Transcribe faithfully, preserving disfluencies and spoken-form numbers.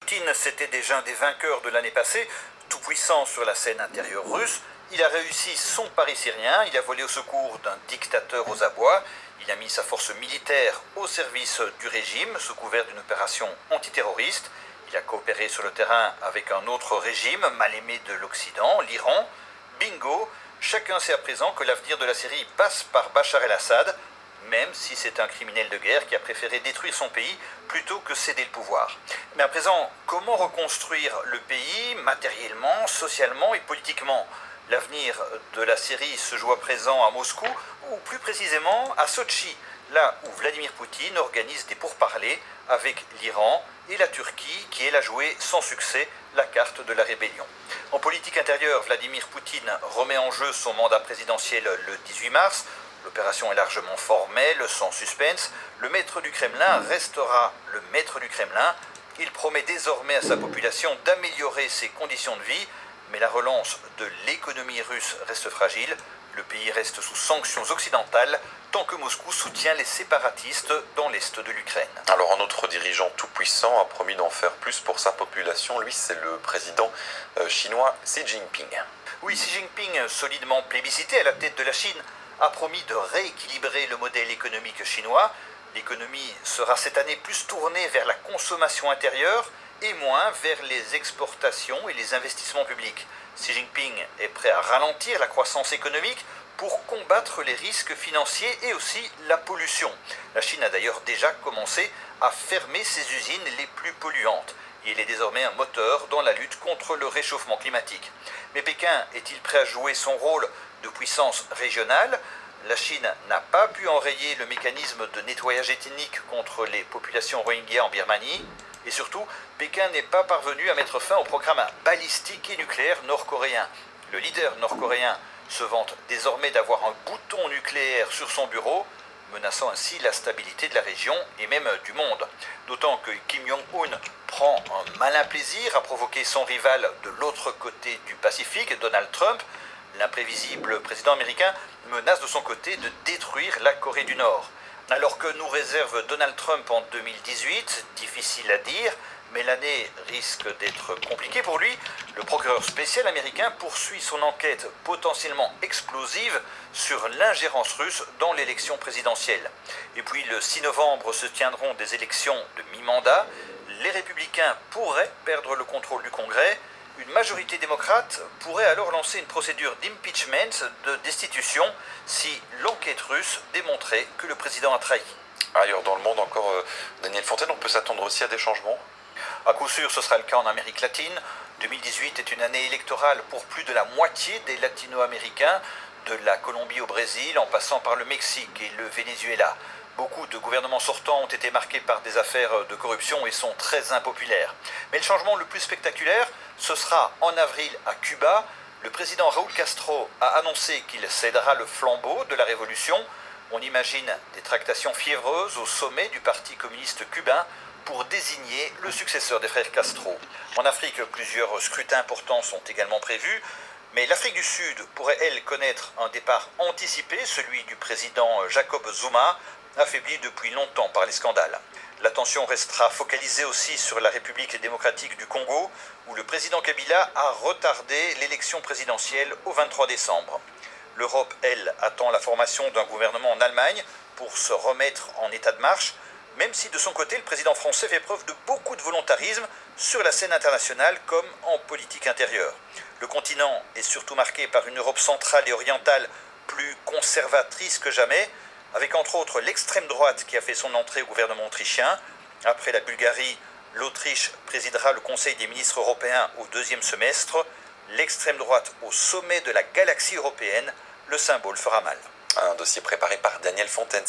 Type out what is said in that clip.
Poutine, c'était déjà un des vainqueurs de l'année passée, tout puissant sur la scène intérieure russe. Il a réussi son pari syrien, il a volé au secours d'un dictateur aux abois, il a mis sa force militaire au service du régime sous couvert d'une opération antiterroriste. Il a coopéré sur le terrain avec un autre régime, mal aimé de l'Occident, l'Iran. Bingo, chacun sait à présent que l'avenir de la Syrie passe par Bachar el-Assad, même si c'est un criminel de guerre qui a préféré détruire son pays plutôt que céder le pouvoir. Mais à présent, comment reconstruire le pays matériellement, socialement et politiquement ? L'avenir de la Syrie se joue à présent à Moscou, ou plus précisément à Sotchi, là où Vladimir Poutine organise des pourparlers avec l'Iran et la Turquie, qui elle a joué sans succès la carte de la rébellion. En politique intérieure, Vladimir Poutine remet en jeu son mandat présidentiel le dix-huit mars. L'opération est largement formelle, sans suspense. Le maître du Kremlin restera le maître du Kremlin. Il promet désormais à sa population d'améliorer ses conditions de vie, mais la relance de l'économie russe reste fragile. Le pays reste sous sanctions occidentales tant que Moscou soutient les séparatistes dans l'est de l'Ukraine. Alors un autre dirigeant tout-puissant a promis d'en faire plus pour sa population. Lui, c'est le président euh, chinois Xi Jinping. Oui, Xi Jinping, solidement plébiscité à la tête de la Chine, a promis de rééquilibrer le modèle économique chinois. L'économie sera cette année plus tournée vers la consommation intérieure et moins vers les exportations et les investissements publics. Xi Jinping est prêt à ralentir la croissance économique pour combattre les risques financiers et aussi la pollution. La Chine a d'ailleurs déjà commencé à fermer ses usines les plus polluantes. Et il est désormais un moteur dans la lutte contre le réchauffement climatique. Mais Pékin est-il prêt à jouer son rôle de puissance régionale ? La Chine n'a pas pu enrayer le mécanisme de nettoyage ethnique contre les populations rohingyas en Birmanie. Et surtout, Pékin n'est pas parvenu à mettre fin au programme balistique et nucléaire nord-coréen. Le leader nord-coréen se vante désormais d'avoir un bouton nucléaire sur son bureau, menaçant ainsi la stabilité de la région et même du monde. D'autant que Kim Jong-un prend un malin plaisir à provoquer son rival de l'autre côté du Pacifique, Donald Trump. L'imprévisible président américain menace de son côté de détruire la Corée du Nord. Alors que nous réserve Donald Trump en deux mille dix-huit, difficile à dire, mais l'année risque d'être compliquée pour lui, le procureur spécial américain poursuit son enquête potentiellement explosive sur l'ingérence russe dans l'élection présidentielle. Et puis le six novembre se tiendront des élections de mi-mandat. Les républicains pourraient perdre le contrôle du Congrès. Une majorité démocrate pourrait alors lancer une procédure d'impeachment, de destitution, si l'enquête russe démontrait que le président a trahi. Ailleurs dans le monde encore, euh, Daniel Fontaine, on peut s'attendre aussi à des changements ? À coup sûr, ce sera le cas en Amérique latine. deux mille dix-huit est une année électorale pour plus de la moitié des latino-américains, de la Colombie au Brésil, en passant par le Mexique et le Venezuela. Beaucoup de gouvernements sortants ont été marqués par des affaires de corruption et sont très impopulaires. Mais le changement le plus spectaculaire, ce sera en avril à Cuba. Le président Raúl Castro a annoncé qu'il cédera le flambeau de la révolution. On imagine des tractations fiévreuses au sommet du Parti communiste cubain pour désigner le successeur des frères Castro. En Afrique, plusieurs scrutins importants sont également prévus. Mais l'Afrique du Sud pourrait, elle, connaître un départ anticipé, celui du président Jacob Zuma, affaibli depuis longtemps par les scandales. L'attention restera focalisée aussi sur la République démocratique du Congo, où le président Kabila a retardé l'élection présidentielle au vingt-trois décembre. L'Europe, elle, attend la formation d'un gouvernement en Allemagne pour se remettre en état de marche, même si de son côté, le président français fait preuve de beaucoup de volontarisme sur la scène internationale comme en politique intérieure. Le continent est surtout marqué par une Europe centrale et orientale plus conservatrice que jamais, avec entre autres l'extrême droite qui a fait son entrée au gouvernement autrichien. Après la Bulgarie, l'Autriche présidera le Conseil des ministres européens au deuxième semestre. L'extrême droite au sommet de la galaxie européenne, le symbole fera mal. Un dossier préparé par Daniel Fontaine.